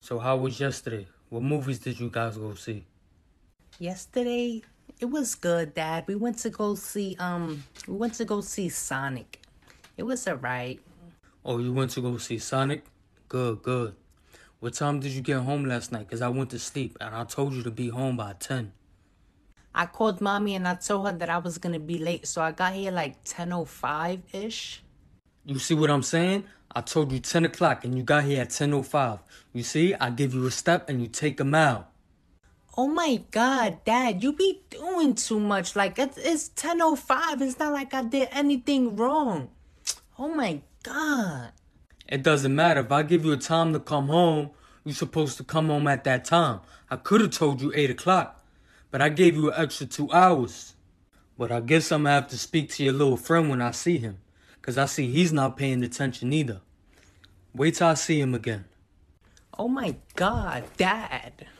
So how was yesterday? What movies did you guys go see? Yesterday, it was good, Dad. We went to go see Sonic. It was alright. Oh, you went to go see Sonic? Good, good. What time did you get home last night? Because I went to sleep and I told you to be home by 10. I called Mommy and I told her that I was gonna be late, so I got here like 10:05-ish. You see what I'm saying? I told you 10 o'clock and you got here at 10:05. You see, I give you a step and you take a mile. Oh my God, Dad, you be doing too much. Like, it's 10:05. It's not like I did anything wrong. Oh my God. It doesn't matter. If I give you a time to come home, you're supposed to come home at that time. I could have told you 8 o'clock, but I gave you an extra 2 hours. But I guess I'm gonna have to speak to your little friend when I see him, 'cause I see he's not paying attention either. Wait till I see him again. Oh my God, Dad.